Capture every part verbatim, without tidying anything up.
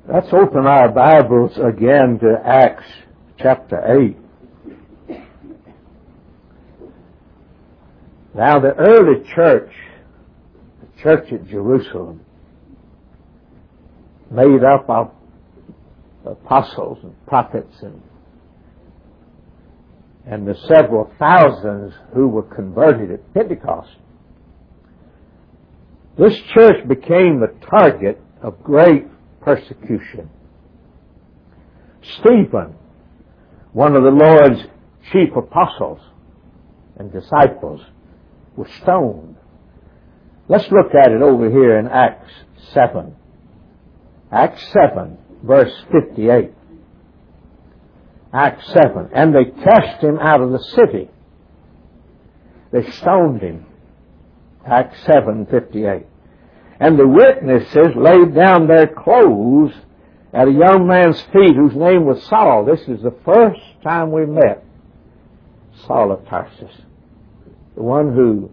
Let's open our Bibles again to Acts chapter eight. Now the early church, the church at Jerusalem, made up of apostles and prophets and, and the several thousands who were converted at Pentecost. This church became the target of great persecution. Stephen, one of the Lord's chief apostles and disciples, was stoned. Let's look at it over here in Acts seven. Acts seven, verse fifty-eight. Acts seven. And they cast him out of the city. They stoned him. Acts seven, fifty-eight. And the witnesses laid down their clothes at a young man's feet whose name was Saul. This is the first time we met Saul of Tarsus, the one who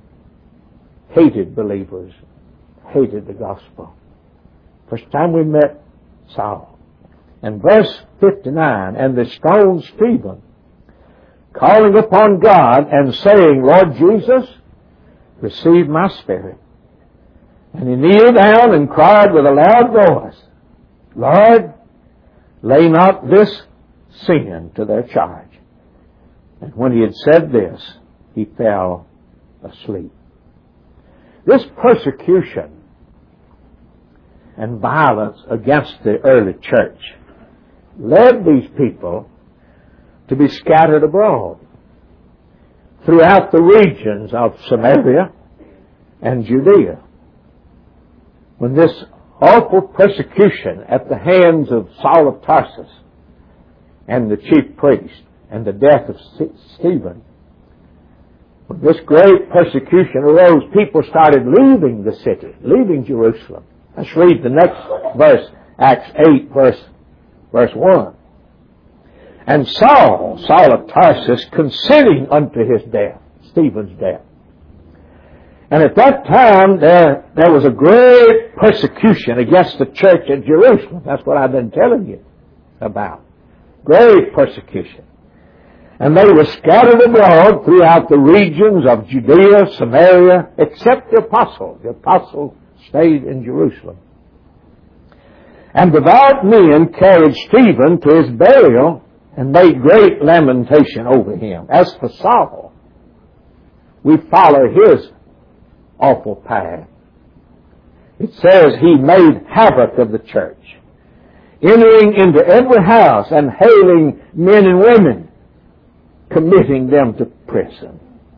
hated believers, hated the gospel. First time we met Saul. And verse fifty-nine, and they stoned Stephen, calling upon God and saying, Lord Jesus, receive my spirit. And he kneeled down and cried with a loud voice, Lord, lay not this sin to their charge. And when he had said this, he fell asleep. This persecution and violence against the early church led these people to be scattered abroad throughout the regions of Samaria and Judea. When this awful persecution at the hands of Saul of Tarsus and the chief priest and the death of Stephen, when this great persecution arose, people started leaving the city, leaving Jerusalem. Let's read the next verse, Acts eight, verse, verse one. And Saul, Saul of Tarsus, consenting unto his death, Stephen's death. And at that time, there, there was a great persecution against the church at Jerusalem. That's what I've been telling you about. Great persecution. And they were scattered abroad throughout the regions of Judea, Samaria, except the apostles. The apostles stayed in Jerusalem. And devout men carried Stephen to his burial and made great lamentation over him. As for Saul, we follow his awful path. It says he made havoc of the church, entering into every house and hailing men and women, committing them to prison.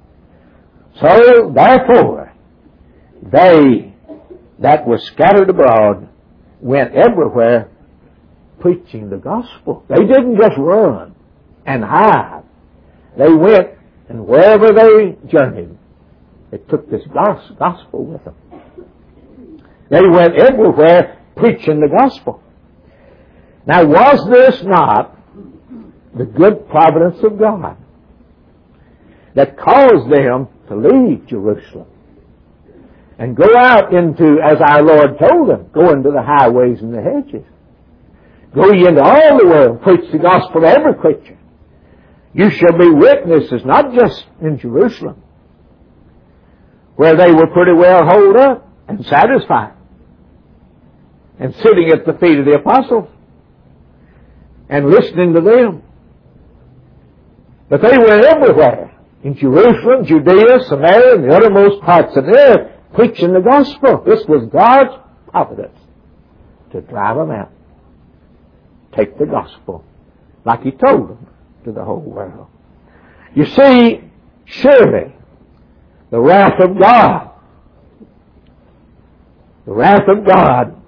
So, therefore, they that were scattered abroad went everywhere preaching the gospel. They didn't just run and hide. They went, and wherever they journeyed, they took this gospel with them. They went everywhere preaching the gospel. Now, was this not the good providence of God that caused them to leave Jerusalem and go out into, as our Lord told them, go into the highways and the hedges? Go ye into all the world, preach the gospel to every creature. You shall be witnesses, not just in Jerusalem, where they were pretty well holed up and satisfied and sitting at the feet of the apostles and listening to them. But they went everywhere, in Jerusalem, Judea, Samaria, and the uttermost parts of the earth, preaching the gospel. This was God's providence to drive them out. Take the gospel, like He told them, to the whole world. You see, surely the wrath of God, the wrath of God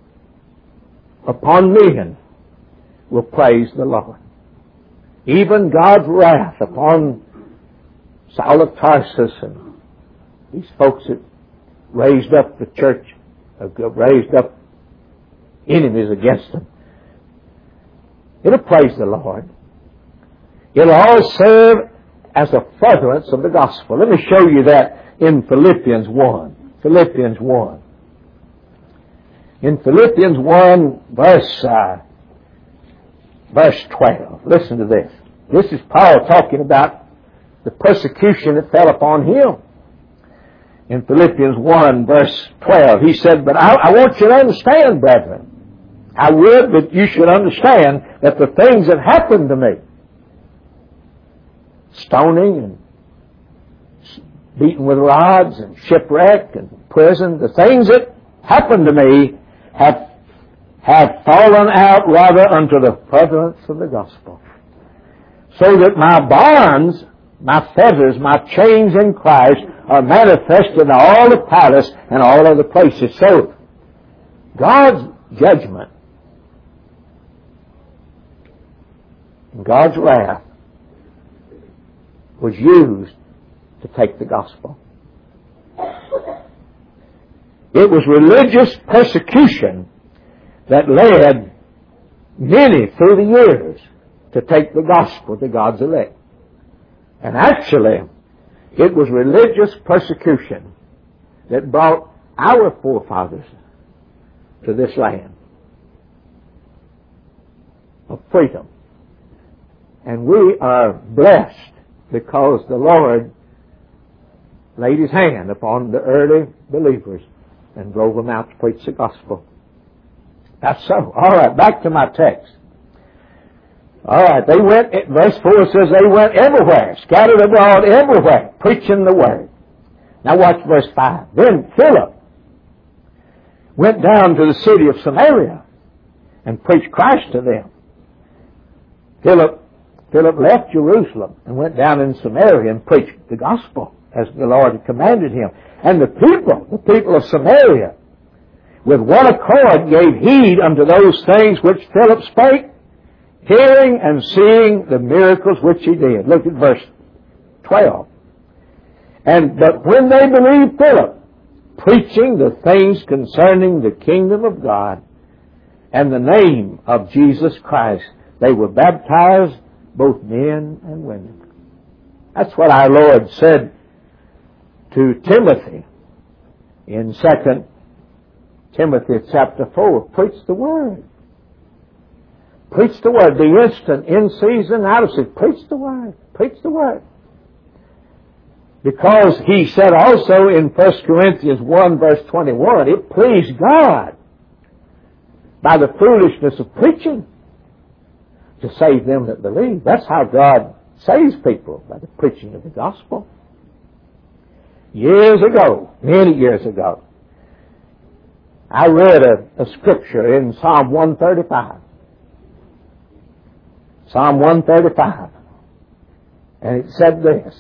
upon men will praise the Lord. Even God's wrath upon Saul of Tarsus and these folks that raised up the church, raised up enemies against them, it'll praise the Lord. It'll all serve as a furtherance of the gospel. Let me show you that in Philippians one. Philippians one. In Philippians one, verse, uh, verse twelve, listen to this. This is Paul talking about the persecution that fell upon him. In Philippians one, verse twelve, he said, but I, I want you to understand, brethren, I would that you should understand that the things that happened to me, stoning and beaten with rods and shipwreck and prison, the things that happened to me have, have fallen out rather unto the furtherance of the gospel. So that my bonds, my fetters, my chains in Christ are manifested in all the palace and all other places. So God's judgment, God's wrath was used to take the gospel. It was religious persecution that led many through the years to take the gospel to God's elect. And actually, it was religious persecution that brought our forefathers to this land of freedom. And we are blessed because the Lord laid His hand upon the early believers and drove them out to preach the gospel. That's so. All right, back to my text. All right, they went, verse four says they went everywhere, scattered abroad everywhere, preaching the word. Now watch verse five. Then Philip went down to the city of Samaria and preached Christ to them. Philip, Philip left Jerusalem and went down in Samaria and preached the gospel as the Lord had commanded him. And the people, the people of Samaria, with one accord gave heed unto those things which Philip spake, hearing and seeing the miracles which he did. Look at verse twelve. And but when they believed Philip, preaching the things concerning the kingdom of God and the name of Jesus Christ, they were baptized, both men and women. That's what our Lord said to Timothy in Second Timothy chapter four. Preach the word. Preach the word. Be instant, in season, out of season. Preach the word. Preach the word. Because he said also in First Corinthians one verse twenty-one, it pleased God by the foolishness of preaching to save them that believe. That's how God saves people, by the preaching of the gospel. Years ago, many years ago, I read a, a scripture in Psalm one thirty-five. Psalm one thirty-five. And it said this.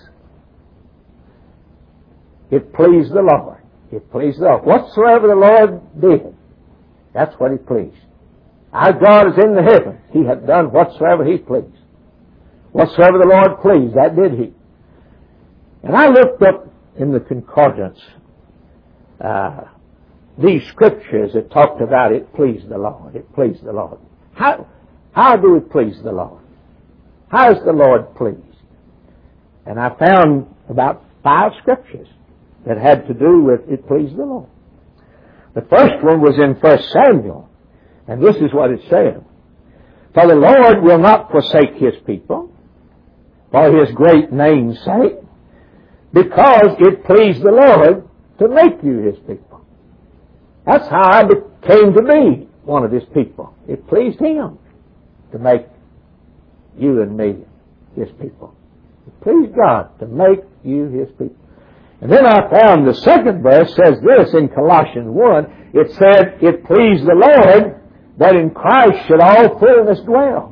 It pleased the Lord. It pleased the Lord. Whatsoever the Lord did, that's what He pleased. Our God is in the heavens. He hath done whatsoever He pleased. Whatsoever the Lord pleased, that did He. And I looked up in the concordance uh, these scriptures that talked about it pleased the Lord. It pleased the Lord. How, how do it please the Lord? How is the Lord pleased? And I found about five scriptures that had to do with it pleased the Lord. The first one was in First Samuel. And this is what it said. For the Lord will not forsake His people for His great name's sake, because it pleased the Lord to make you His people. That's how I came to be one of His people. It pleased Him to make you and me His people. It pleased God to make you His people. And then I found the second verse says this in Colossians one. It said, it pleased the Lord that in Christ should all fullness dwell.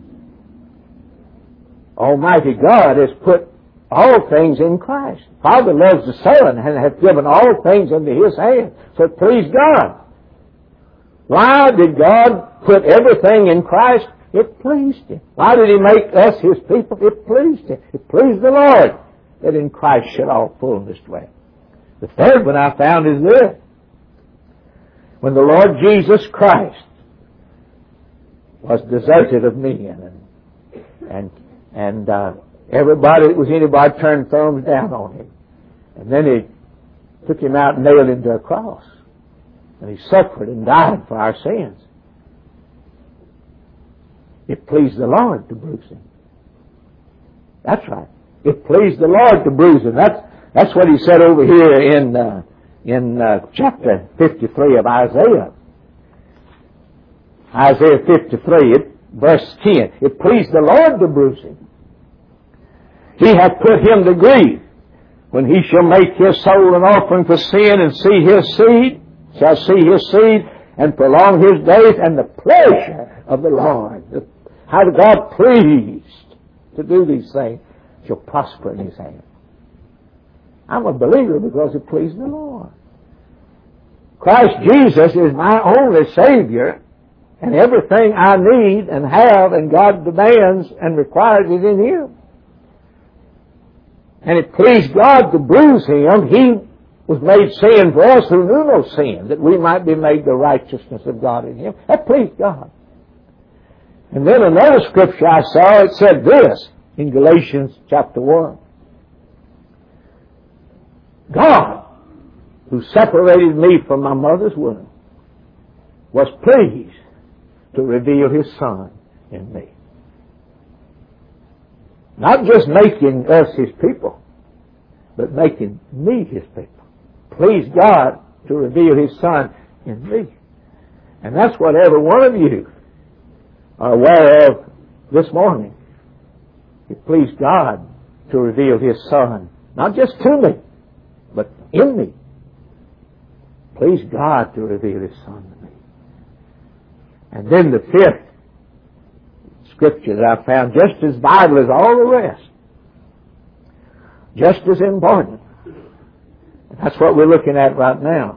Almighty God has put all things in Christ. Father loves the Son and hath given all things into His hand. So it pleased God. Why did God put everything in Christ? It pleased Him. Why did He make us His people? It pleased Him. It pleased the Lord that in Christ should all fullness dwell. The third one I found is this. When the Lord Jesus Christ was deserted of men, and and and uh, everybody that was anybody turned thumbs down on Him, and then He took Him out and nailed Him to a cross, And He suffered and died for our sins. It pleased the Lord to bruise Him. That's right. It pleased the Lord to bruise Him. That's, that's what He said over here in, uh, in uh, chapter fifty-three of Isaiah. Isaiah fifty-three, it, verse ten. It pleased the Lord to bruise Him. He hath put Him to grief. When He shall make His soul an offering for sin, and see His seed, shall see His seed, and prolong His days, and the pleasure of the Lord, how God pleased to do these things, shall prosper in His hand. I'm a believer because it pleased the Lord. Christ Jesus is my only Savior, and everything I need and have and God demands and requires is in Him. And it pleased God to bruise Him. He was made sin for us who knew no sin, that we might be made the righteousness of God in Him. That pleased God. And then another scripture I saw, it said this in Galatians chapter one. God, who separated me from my mother's womb, was pleased to reveal His Son in me. Not just making us His people, but making me His people. Please God to reveal His Son in me. And that's what every one of you are aware of this morning. It pleased God to reveal His Son, not just to me, but in me. Please God to reveal His Son to me. And then the fifth scripture that I found, just as vital as all the rest, just as important. And that's what we're looking at right now.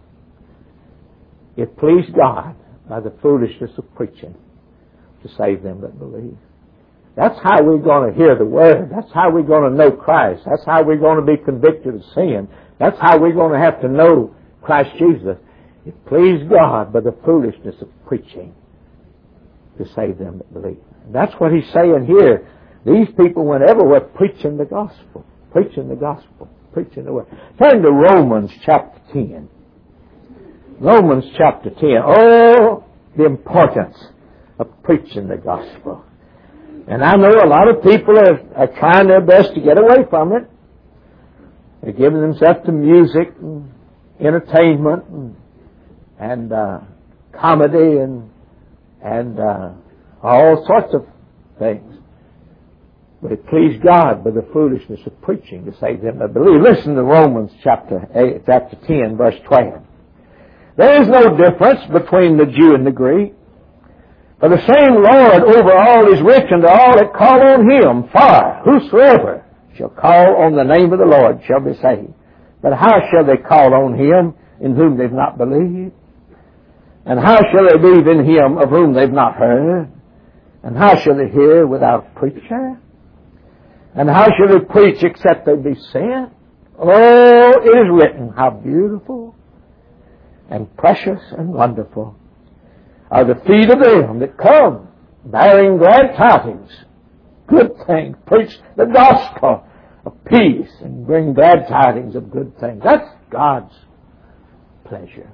It pleased God by the foolishness of preaching to save them that believe. That's how we're going to hear the Word. That's how we're going to know Christ. That's how we're going to be convicted of sin. That's how we're going to have to know Christ Jesus. It pleased God by the foolishness of preaching to save them that believe. And that's what He's saying here. These people, whenever were preaching the gospel, preaching the gospel, preaching the Word. Turn to Romans chapter ten. Romans chapter ten. Oh, the importance of preaching the gospel. And I know a lot of people are, are trying their best to get away from it. They're giving themselves to music and entertainment and, and uh, comedy and and uh, all sorts of things. But it pleased God by the foolishness of preaching to save them that believe. Listen to Romans chapter eight, chapter ten, verse twelve. There is no difference between the Jew and the Greek. For the same Lord over all is rich unto all that call on Him. For whosoever shall call on the name of the Lord shall be saved. But how shall they call on Him in whom they've not believed? And how shall they believe in Him of whom they've not heard? And how shall they hear without a preacher? And how shall they preach except they be sent? Oh, it is written, how beautiful and precious and wonderful are the feet of them that come, bearing glad tidings, good things, preach the gospel of peace, and bring glad tidings of good things. That's God's pleasure.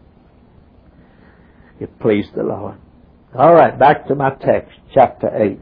It pleased the Lord. All right, back to my text, chapter eight.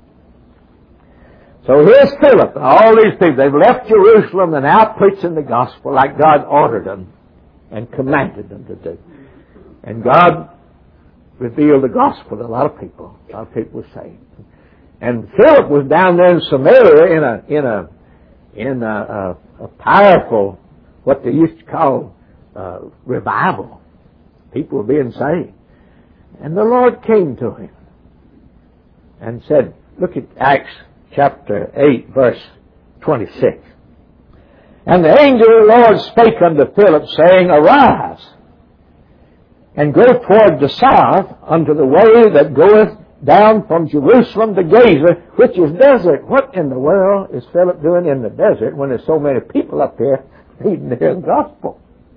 So here's Philip and all these people. They've left Jerusalem and now preaching the gospel like God ordered them and commanded them to do. And God revealed the gospel to a lot of people. A lot of people were saved. And Philip was down there in Samaria in a in a in a, a, a powerful, what they used to call uh, revival. People were being saved. And the Lord came to him and said, look at Acts chapter eight, verse twenty-six. And the angel of the Lord spake unto Philip, saying, Arise, and go toward the south unto the way that goeth down from Jerusalem to Gaza, which is desert. What in the world is Philip doing in the desert when there's so many people up here needing to hear the gospel?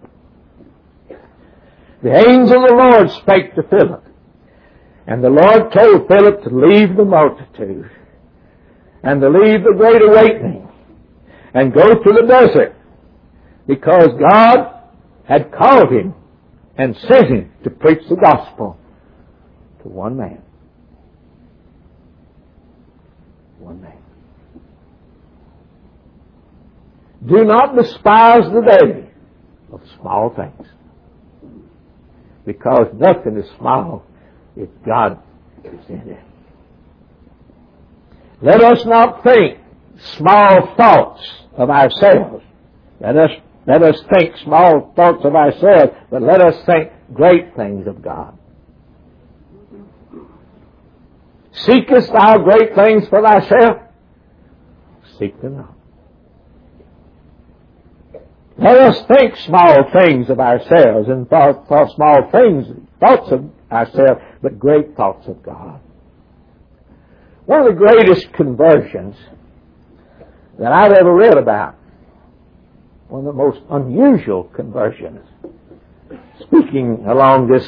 The angel of the Lord spake to Philip, and the Lord told Philip to leave the multitude and to leave the great awakening and go to the desert, because God had called him and sent him to preach the gospel to one man. One man. Do not despise the day of small things, because nothing is small if God is in it. Let us not think small thoughts of ourselves. Let us, let us think small thoughts of ourselves, but let us think great things of God. Seekest thou great things for thyself? Seek them not. Let us think small things of ourselves and thought, thought small things, thoughts of ourselves, but great thoughts of God. One of the greatest conversions that I've ever read about, one of the most unusual conversions, speaking along this,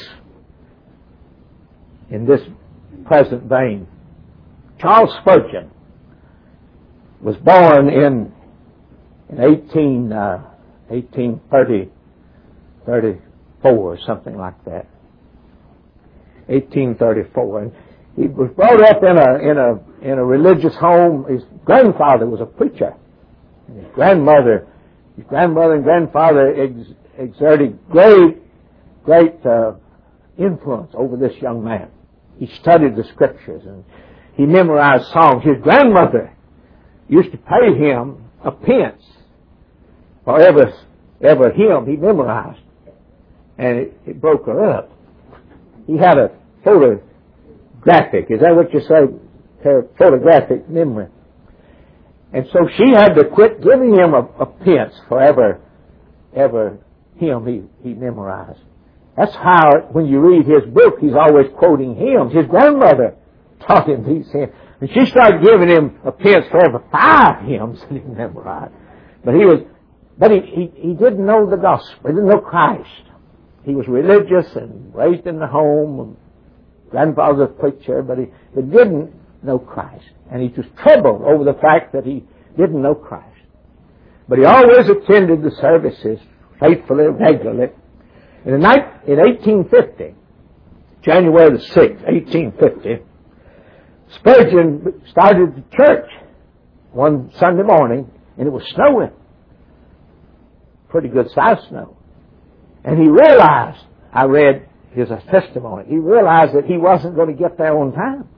in this present vein, Charles Spurgeon was born in, in eighteen, uh, eighteen thirty, thirty-four, or something like that. eighteen thirty-four. And he was brought up in a, in a, in a religious home. His grandfather was a preacher. And his grandmother, his grandmother and grandfather ex- exerted great, great, uh, influence over this young man. He studied the scriptures and he memorized songs. His grandmother used to pay him a pence for every, every hymn he memorized. And it, it broke her up. He had a photographic, is that what you say? A photographic memory. And so she had to quit giving him a, a pence for every, every hymn he, he memorized. That's how, when you read his book, he's always quoting hymns. His grandmother taught him these hymns. And she started giving him a pence for every five hymns that he memorized. But he was, but he, he, he didn't know the gospel. He didn't know Christ. He was religious and raised in the home. And grandfather was a preacher, but he, he didn't know Christ. And he was troubled over the fact that he didn't know Christ. But he always attended the services faithfully, regularly. And in eighteen fifty, January the sixth, eighteen fifty, Spurgeon started the church one Sunday morning, and it was snowing. Pretty good sized snow. And he realized, I read his testimony, he realized that he wasn't going to get there on time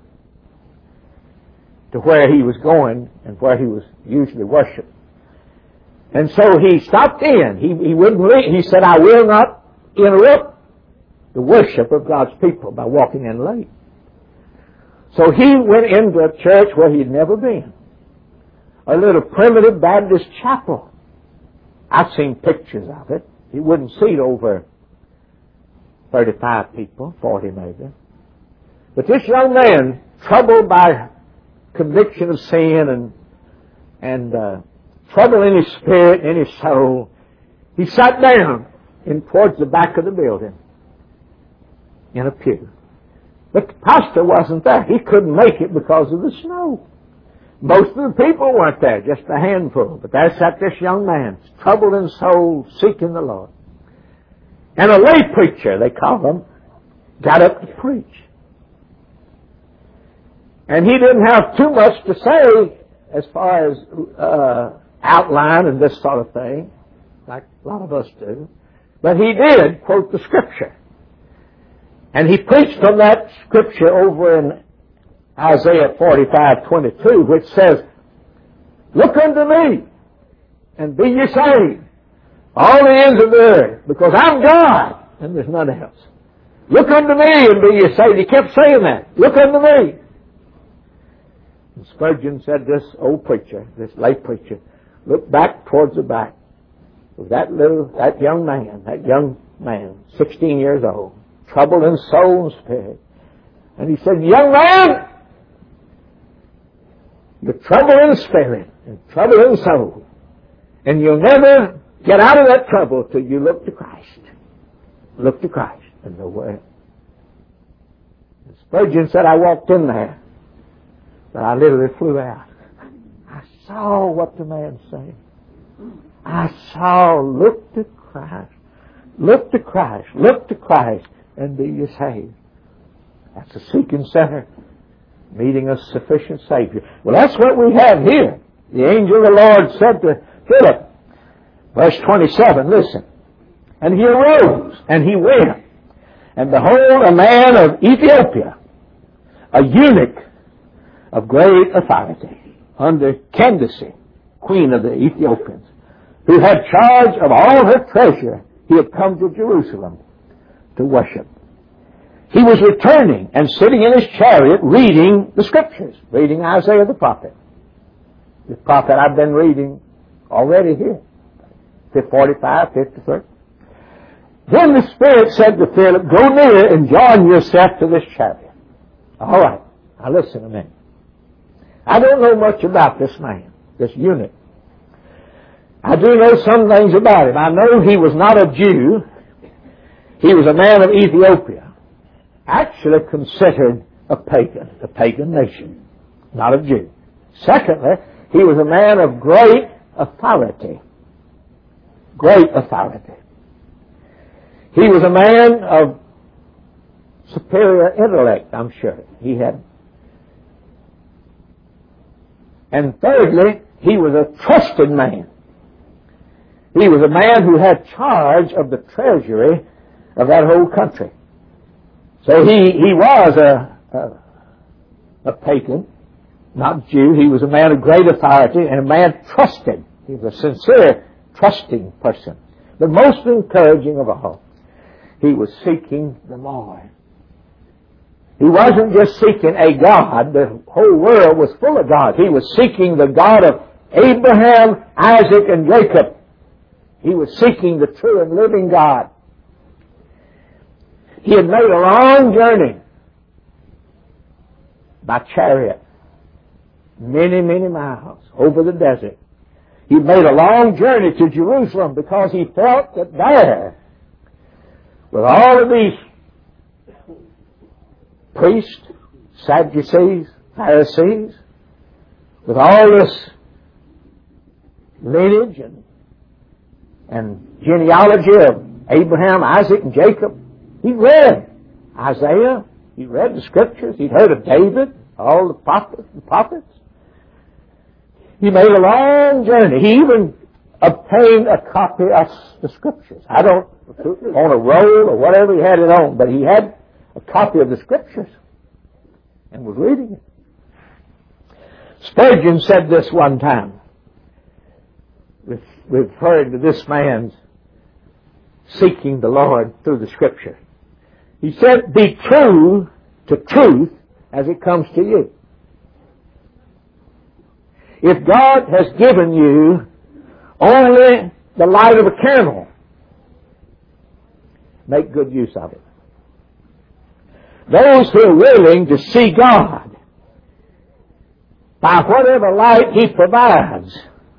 to where he was going and where he was usually worshiped. And so he stopped in. He, he wouldn't leave. He said, I will not interrupt the worship of God's people by walking in late. So he went into a church where he'd never been. A little primitive Baptist chapel. I've seen pictures of it. It wouldn't seat over thirty-five people, forty maybe. But this young man, troubled by conviction of sin and, and uh, trouble in his spirit and in his soul, he sat down in towards the back of the building in a pew. But the pastor wasn't there. He couldn't make it because of the snow. Most of the people weren't there, just a handful. But there sat this young man, troubled in soul, seeking the Lord. And a lay preacher, they call him, got up to preach. And he didn't have too much to say as far as uh, outline and this sort of thing, like a lot of us do. But he did quote the Scripture. And he preached from that Scripture over in Isaiah forty-five twenty-two, which says, Look unto me, and be ye saved, all the ends of the earth, because I'm God, and there's none else. Look unto me, and be ye saved. He kept saying that. Look unto me. And Spurgeon said, this old preacher, this lay preacher, looked back towards the back of that little, that young man, that young man, sixteen years old, troubled in soul and spirit. And he said, Young man, you're troubled in spirit and troubled in soul. And you'll never get out of that trouble till you look to Christ. Look to Christ and nowhere else. And Spurgeon said, I walked in there, but I literally flew out. I saw what the man said. I saw, look to Christ. Look to Christ. Look to Christ and be ye saved. That's a seeking sinner meeting a sufficient Savior. Well, that's what we have here. The angel of the Lord said to Philip, verse twenty-seven, listen. And he arose, and he went. And behold, a man of Ethiopia, a eunuch of great authority, under Candace, queen of the Ethiopians, who had charge of all her treasure, he had come to Jerusalem to worship. He was returning and sitting in his chariot reading the Scriptures, reading Isaiah the prophet. The prophet I've been reading already here, forty-five, fifty-three. Then the Spirit said to Philip, go near and join yourself to this chariot. All right, now listen a minute. I don't know much about this man, this eunuch. I do know some things about him. I know he was not a Jew. He was a man of Ethiopia, actually considered a pagan, a pagan nation, not a Jew. Secondly, he was a man of great authority. Great authority. He was a man of superior intellect, I'm sure. He had. And thirdly, he was a trusted man. He was a man who had charge of the treasury of that whole country. So he, he was a, a, a pagan, not Jew. He was a man of great authority and a man trusted. He was a sincere, trusting person. But most encouraging of all, he was seeking the Lord. He wasn't just seeking a God. The whole world was full of gods. He was seeking the God of Abraham, Isaac, and Jacob. He was seeking the true and living God. He had made a long journey by chariot, many, many miles over the desert. He made a long journey to Jerusalem because he felt that there, with all of these priests, Sadducees, Pharisees, with all this lineage and, and genealogy of Abraham, Isaac, and Jacob, he read Isaiah, he read the Scriptures, he'd heard of David, all the prophets, the prophets. He made a long journey. He even obtained a copy of the Scriptures. I don't, on a roll or whatever he had it on, but he had a copy of the Scriptures and was reading it. Spurgeon said this one time, referring to this man's seeking the Lord through the Scripture. He said, be true to truth as it comes to you. If God has given you only the light of a candle, make good use of it. Those who are willing to see God by whatever light He provides,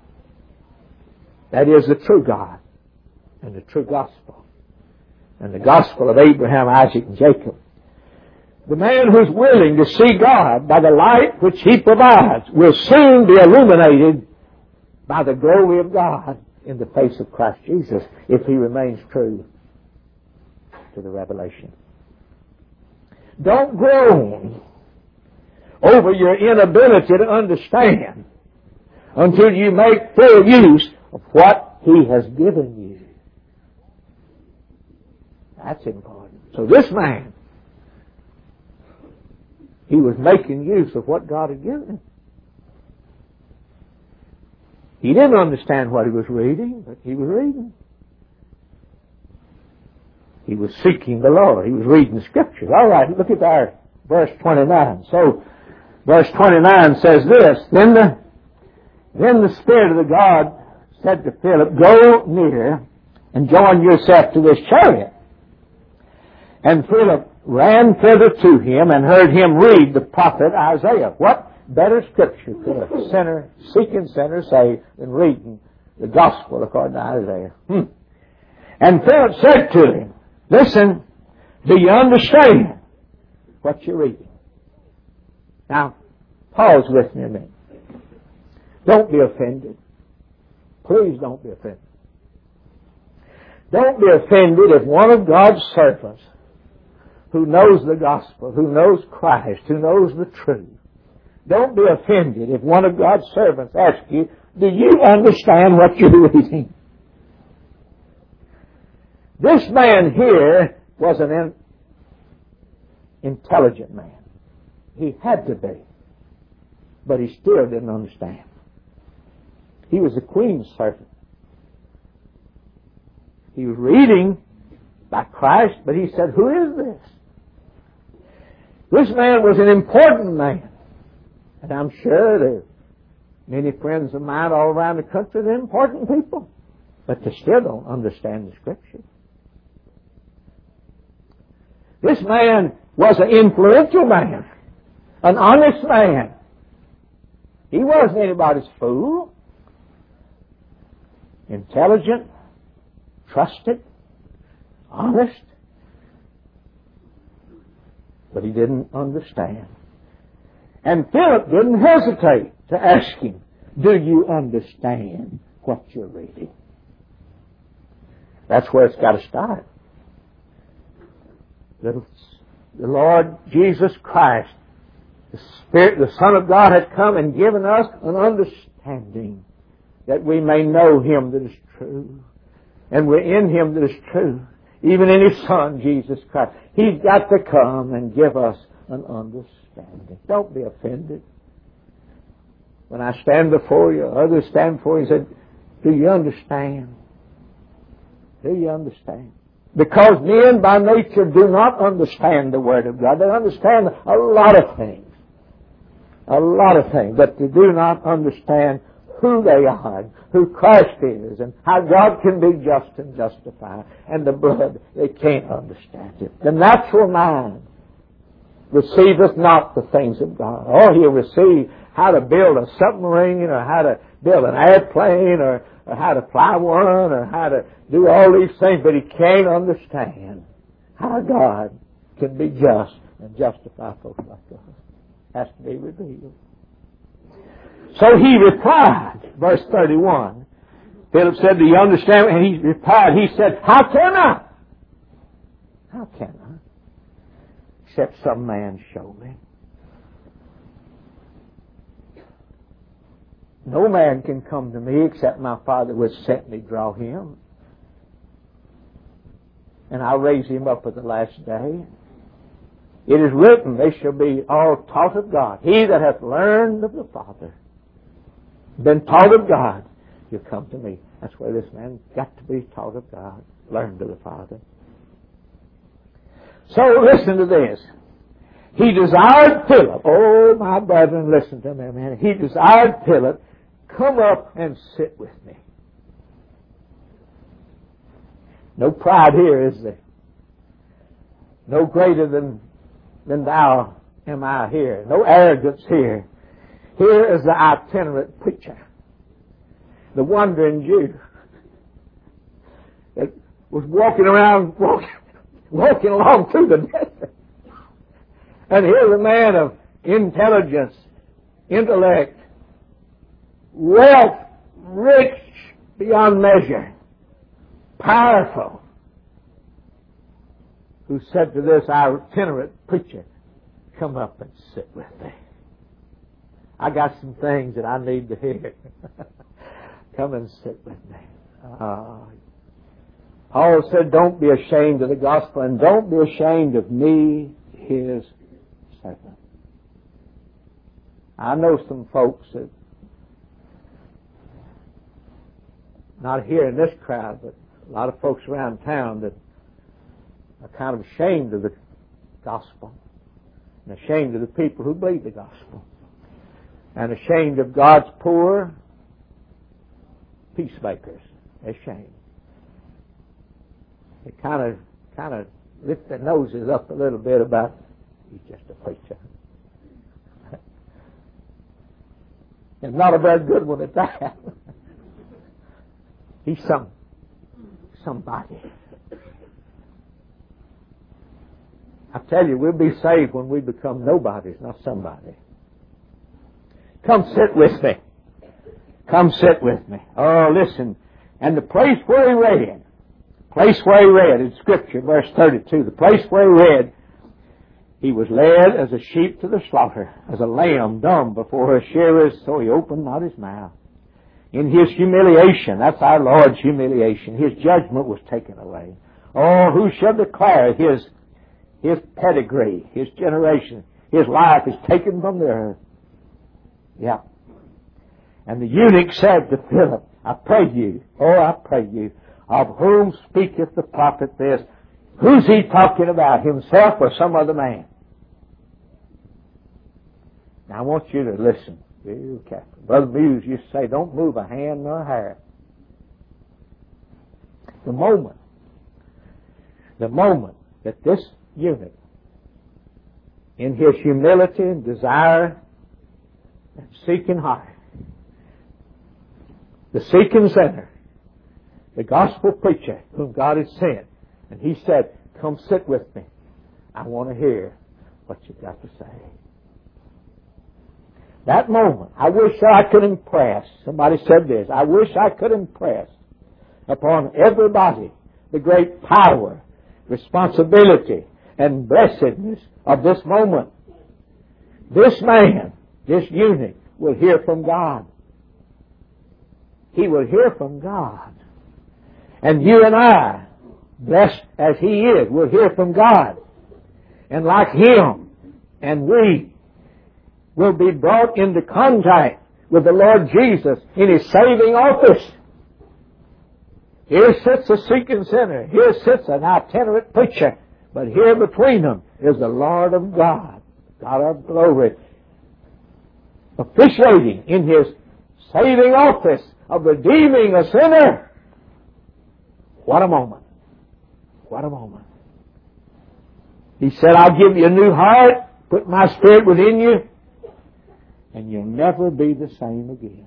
that is the true God and the true gospel and the gospel of Abraham, Isaac, and Jacob. The man who's willing to see God by the light which He provides will soon be illuminated by the glory of God in the face of Christ Jesus if he remains true to the revelation. Don't groan over your inability to understand until you make full use of what He has given you. That's important. So this man, he was making use of what God had given him. He didn't understand what he was reading, but he was reading. He was seeking the Lord. He was reading the Scriptures. All right, look at our verse twenty-nine. So, verse twenty-nine says this, Then the, then the Spirit of the God said to Philip, go near and join yourself to this chariot. And Philip ran thither to him and heard him read the prophet Isaiah. What better Scripture could a sinner, seeking sinner, say than reading the gospel according to Isaiah? Hmm. And Philip said to him, listen, do you understand what you're reading? Now, pause with me a minute. Don't be offended. Please don't be offended. Don't be offended if one of God's servants who knows the gospel, who knows Christ, who knows the truth, don't be offended if one of God's servants asks you, do you understand what you're reading? This man here was an in, intelligent man. He had to be. But he still didn't understand. He was the queen's servant. He was reading by Christ, but he said, who is this? This man was an important man. And I'm sure there are many friends of mine all around the country, they're important people. But they still don't understand the Scripture. This man was an influential man, an honest man. He wasn't anybody's fool. Intelligent, trusted, honest. But he didn't understand. And Philip didn't hesitate to ask him, do you understand what you're reading? That's where it's got to start. The, the Lord Jesus Christ, the Spirit, the Son of God, had come and given us an understanding that we may know Him that is true. And we're in Him that is true. Even in His Son, Jesus Christ. He's got to come and give us an understanding. Don't be offended. When I stand before you, others stand before you and say, do you understand? Do you understand? Because men by nature do not understand the Word of God. They understand a lot of things. A lot of things. But they do not understand who they are, who Christ is, and how God can be just and justify. And the blood, they can't understand it. The natural mind receiveth not the things of God. Or he'll receive how to build a submarine, or how to build an airplane, or, or how to fly one, or how to do all these things, but he can't understand how God can be just and justify folks like us. Has to be revealed. So he replied, verse thirty-one. Philip said, do you understand? And he replied, he said, how can I? How can I? Except some man show me. No man can come to me except my Father which sent me draw him. And I'll raise him up at the last day. It is written, they shall be all taught of God. He that hath learned of the Father, been taught of God, you come to me. That's where this man got to be taught of God, learned of the Father. So listen to this. He desired Philip, oh my brethren, listen to me, man. He desired Philip, come up and sit with me. No pride here, is there? No greater than, than thou am I here. No arrogance here. Here is the itinerant preacher, the wandering Jew that was walking around, walking, walking along through the desert. And here's a man of intelligence, intellect, wealth, rich beyond measure, powerful, who said to this itinerant preacher, come up and sit with me. I got some things that I need to hear. Come and sit with me. Uh, Paul said, don't be ashamed of the gospel, and don't be ashamed of me, his servant. I know some folks that, not here in this crowd, but a lot of folks around town that are kind of ashamed of the gospel, and ashamed of the people who believe the gospel, and ashamed of God's poor peacemakers. They're ashamed. They kind of, kind of lift their noses up a little bit about, he's just a preacher. And not a very good one at that. He's some, somebody. I tell you, we'll be saved when we become nobodies, not somebody. Come sit with me. Come sit with me. Oh, listen. And the place where he read, place where he read in Scripture, verse thirty-two, the place where he read, he was led as a sheep to the slaughter, as a lamb dumb before her shearers, so he opened not his mouth. In his humiliation, that's our Lord's humiliation, his judgment was taken away. Oh, who shall declare his, his pedigree, his generation, his life is taken from the earth. Yeah. And the eunuch said to Philip, I pray you, oh, I pray you, of whom speaketh the prophet this? Who's he talking about, himself or some other man? Now I want you to listen. Very careful. Brother Muse used to say, don't move a hand nor a hair. The moment, the moment that this eunuch, in his humility and desire and seeking heart, the seeking sinner, the gospel preacher whom God has sent, and he said, come sit with me. I want to hear what you've got to say. That moment, I wish I could impress, somebody said this, I wish I could impress upon everybody the great power, responsibility, and blessedness of this moment. This man, this eunuch, will hear from God. He will hear from God. And you and I, blessed as he is, will hear from God. And like him and we will be brought into contact with the Lord Jesus in his saving office. Here sits a seeking sinner. Here sits an itinerant preacher. But here between them is the Lord of God, God of glory, officiating in his saving office of redeeming a sinner. What a moment. What a moment. He said, I'll give you a new heart, put my spirit within you, and you'll never be the same again.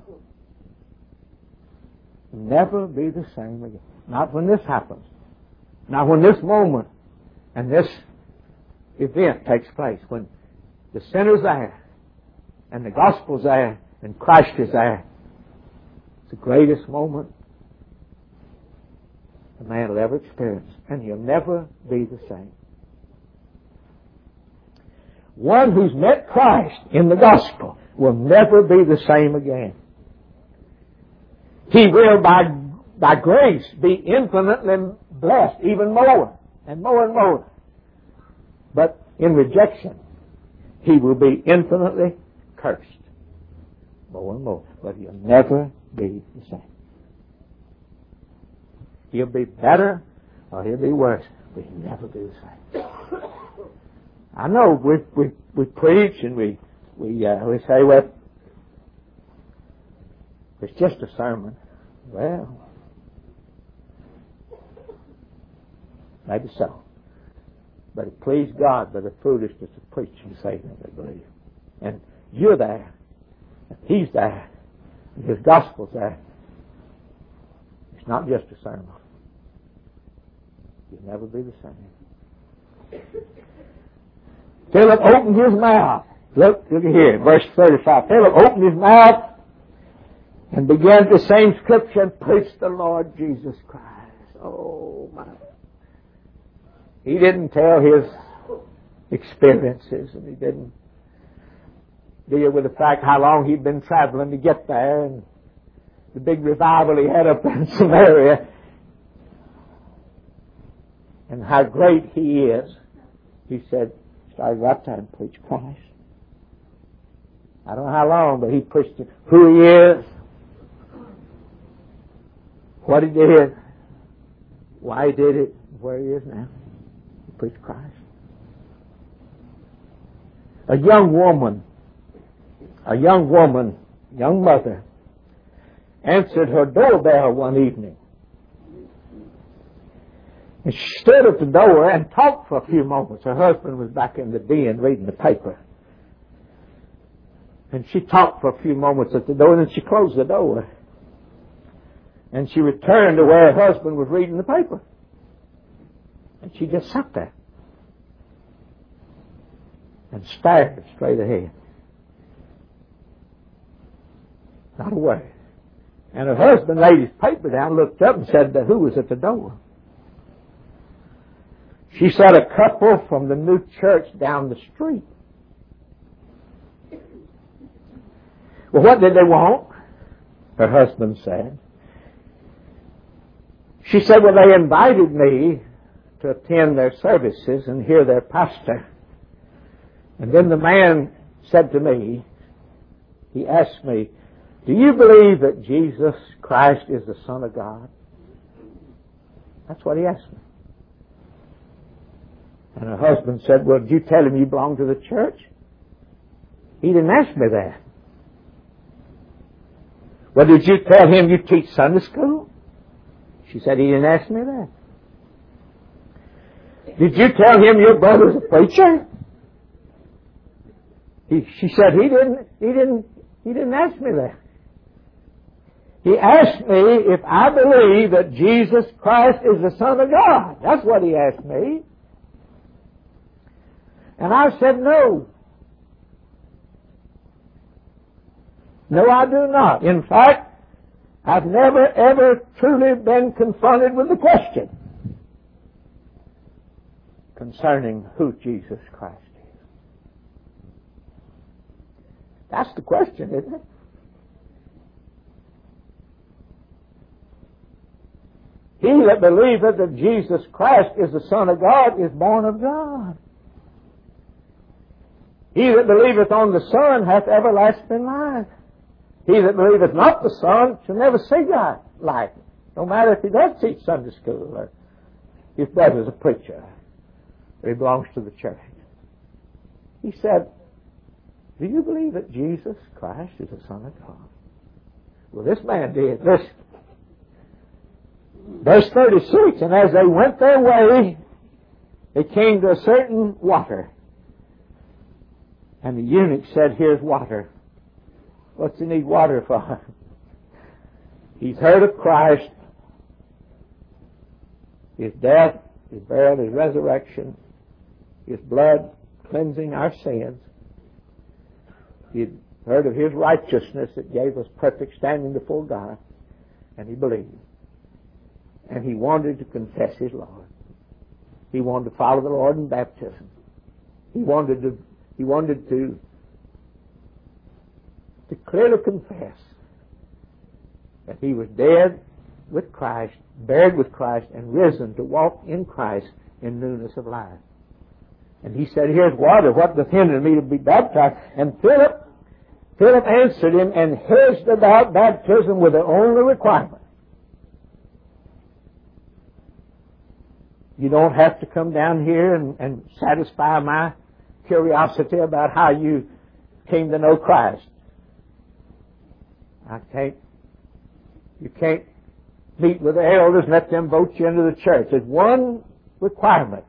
Never be the same again. Not when this happens. Not when this moment and this event takes place. When the sinner's there, and the gospel's there, and Christ is there. It's the greatest moment a man will ever experience. And you'll never be the same. One who's met Christ in the gospel will never be the same again. He will, by, by grace, be infinitely blessed, even more, and more and more. But in rejection, he will be infinitely cursed, more and more. But he'll never be the same. He'll be better or he'll be worse, but he'll never be the same. I know we we we preach and we we uh, we say, well, it's just a sermon. Well, maybe so, but it pleased God by the foolishness of preaching, Satan, I believe. And you're there, and He's there, and His gospel's there. It's not just a sermon. You'll never be the same. Philip opened his mouth. Look, look here, verse thirty-five. Philip opened his mouth and began the same scripture and preached the Lord Jesus Christ. Oh, my. He didn't tell his experiences, and he didn't deal with the fact how long he'd been traveling to get there and the big revival he had up in Samaria and how great he is. He said, started right there and preached Christ. I don't know how long, but he preached who he is, what he did, why he did it, where he is now. He preached Christ. A young woman, a young woman, young mother, answered her doorbell one evening. And she stood at the door and talked for a few moments. Her husband was back in the den reading the paper. And she talked for a few moments at the door, and then she closed the door. And she returned to where her husband was reading the paper. And she just sat there and stared straight ahead. Not a word. And her husband laid his paper down, looked up and said, who was at the door? She said a couple from the new church down the street. Well, what did they want? Her husband said. She said, well, they invited me to attend their services and hear their pastor. And then the man said to me, he asked me, do you believe that Jesus Christ is the Son of God? That's what he asked me. And her husband said, well, did you tell him you belong to the church? He didn't ask me that. Well, did you tell him you teach Sunday school? She said, he didn't ask me that. Did you tell him your brother's a preacher? He, she said, he didn't, he didn't, he didn't ask me that. He asked me if I believe that Jesus Christ is the Son of God. That's what he asked me. And I said, no. No, I do not. In fact, I've never, ever truly been confronted with the question concerning who Jesus Christ is. That's the question, isn't it? He that believeth that Jesus Christ is the Son of God is born of God. He that believeth on the Son hath everlasting life. He that believeth not the Son shall never see God life. No matter if he does teach Sunday school or his brother's a preacher or he belongs to the church. He said, do you believe that Jesus Christ is the Son of God? Well, this man did. Listen. Verse thirty-six, and as they went their way, they came to a certain water. And the eunuch said, here's water. What's he need water for? He's heard of Christ, His death, His burial, His resurrection, His blood cleansing our sins. He'd heard of His righteousness that gave us perfect standing before God. And he believed. And he wanted to confess his Lord. He wanted to follow the Lord in baptism. He wanted to, he wanted to, to clearly confess that he was dead with Christ, buried with Christ, and risen to walk in Christ in newness of life. And he said, here's water. What doth hinder me to be baptized? And Philip, Philip answered him and hedged about baptism with the only requirement. You don't have to come down here and, and satisfy my curiosity about how you came to know Christ. I can't, you can't meet with the elders and let them vote you into the church. There's one requirement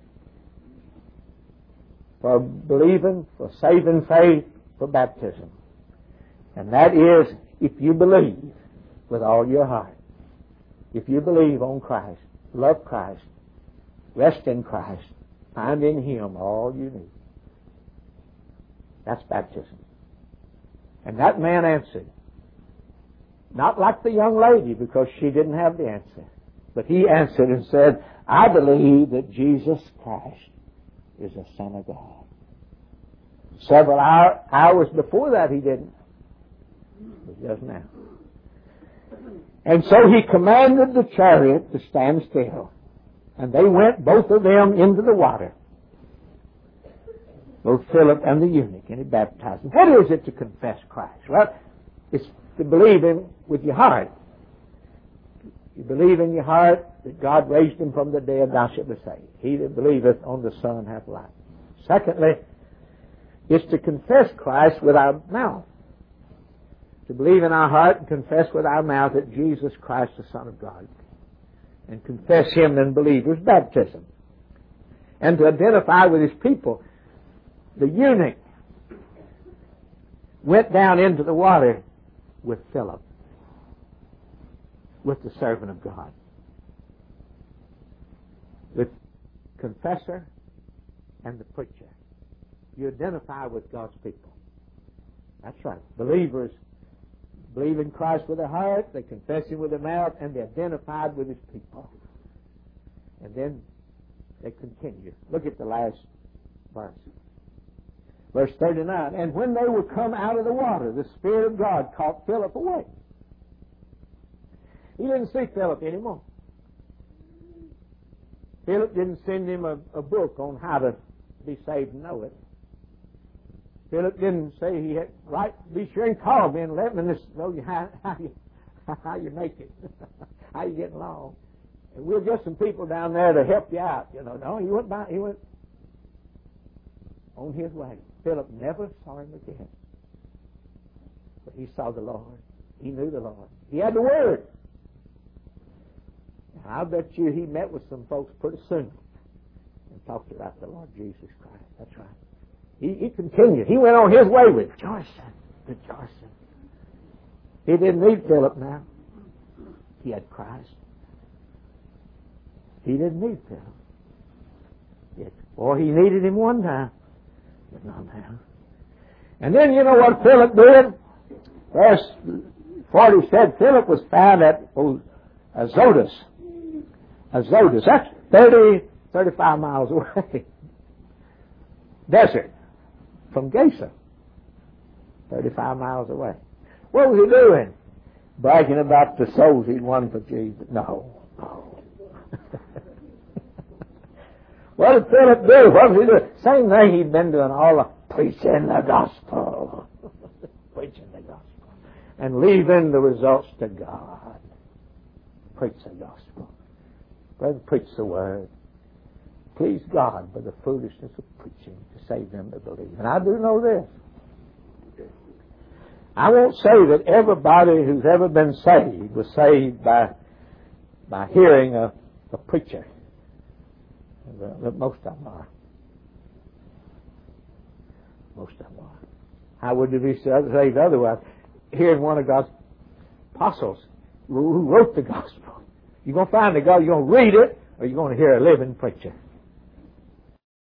for believing, for saving faith, for baptism. And that is if you believe with all your heart. If you believe on Christ, love Christ, rest in Christ, find in Him all you need. That's baptism. And that man answered. Not like the young lady, because she didn't have the answer. But he answered and said, I believe that Jesus Christ is the Son of God. Several hour, hours before that he didn't. But just now. And so he commanded the chariot to stand still. And they went, both of them, into the water. Both Philip and the eunuch, and he baptized them. What is it to confess Christ? Well, it's to believe Him with your heart. You believe in your heart that God raised Him from the dead, thou shalt be saved. He that believeth on the Son hath life. Secondly, is to confess Christ with our mouth. To believe in our heart and confess with our mouth that Jesus Christ is the Son of God. And confess Him and believe His baptism. And to identify with His people. The eunuch went down into the water with Philip, with the servant of God. The confessor and the preacher. You identify with God's people. That's right. Believers believe in Christ with their heart, they confess Him with their mouth, and they identified with His people. And then They continue. Look at the last verse. Verse thirty-nine. And when they were come out of the water, the Spirit of God caught Philip away. He didn't see Philip anymore. Philip didn't send him a, a book on how to be saved and know it. Philip didn't say he had, right, be sure and call me and let me know you how, how you how you make it, how you getting along. And we'll get some people down there to help you out. You know, no, he went by, he went on his way. Philip never saw him again. But he saw the Lord. He knew the Lord. He had the Word. And I bet you he met with some folks pretty soon and talked about the Lord Jesus Christ. That's right. He, he continued. He went on his way rejoicing, rejoicing. He didn't need Philip now. He had Christ. He didn't need Philip. Yet, or he needed him one time, but not now. And then you know what Philip did? Verse forty said Philip was found at Azotus. Azotus. That's thirty, thirty-five miles away. Desert. From Gaza. thirty-five miles away. What was he doing? Bragging about the souls he'd won for Jesus. No. No. What did Philip do? What was he doing? Same thing he'd been doing all the preaching the gospel. Preaching the gospel. And leaving the results to God. Preach the gospel. Brother, preach the word. Please God by the foolishness of preaching to save them that believe. And I do know this. I won't say that everybody who's ever been saved was saved by by hearing a, a preacher. But most of them are. Most of them are. How would you be saved otherwise? Hearing one of God's apostles who wrote the gospel. You're going to find the God, you're going to read it, or you're going to hear a living preacher.